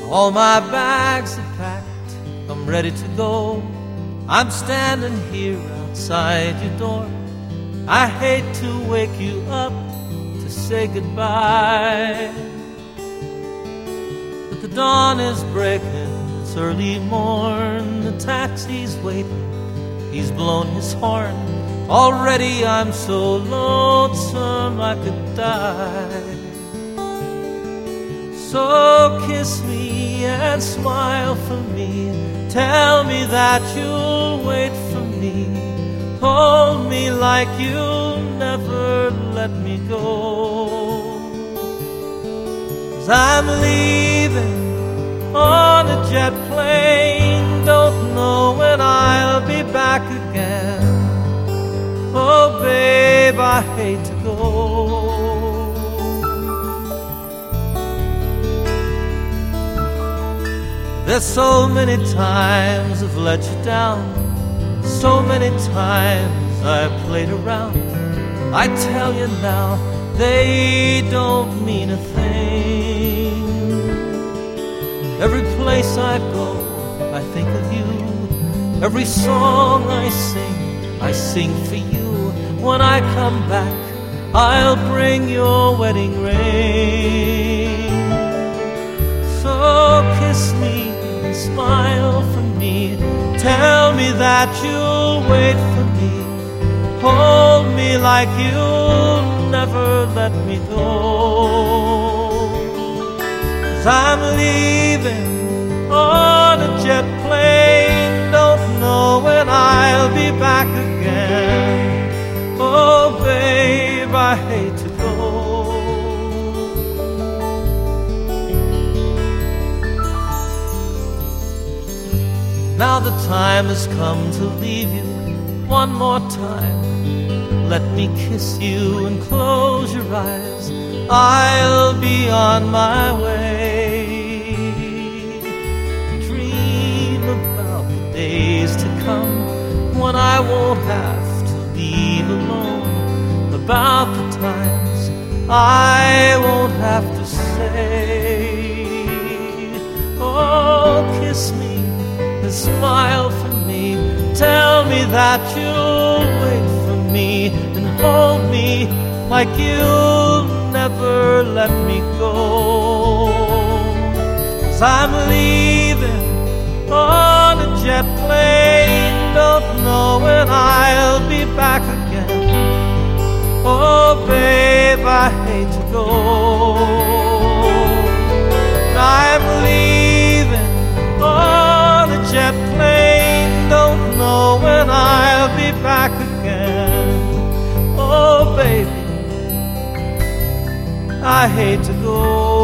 All my bags are packed, I'm ready to go. I'm standing here outside your door. I hate to wake you up to say goodbye, but the dawn is breaking, it's early morn. The taxi's waiting, he's blown his horn. Already I'm so lonesome I could die. So kiss me and smile for me. Tell me that you'll wait for me. Hold me like you'll never let me go. 'Cause I'm leaving on a jet plane. Don't know when I'll be back again. Oh babe, I hate to go. There's so many times I've let you down, so many times I've played around. I tell you now, they don't mean a thing. Every place I go, I think of you. Every song I sing for you. When I come back, I'll bring your wedding ring. So kiss me, smile for me. Tell me that you'll wait for me. Hold me like you'll never let me go. 'Cause I'm leaving on a jet plane. Don't know when I'll be back again. Oh babe, I hate to go. Now the time has come to leave you one more time. Let me kiss you and close your eyes. I'll be on my way. Dream about the days to come when I won't have to leave alone. About the times I won't have to say. Oh, kiss me and smile for me. Tell me that you'll wait for me and hold me like you'll never let me go. 'Cause I'm leaving on a jet plane. Don't know when I'll be back again. Oh babe, I hate to go. I'm leaving on a jet plane. Don't know when I'll be back again. Oh baby, I hate to go.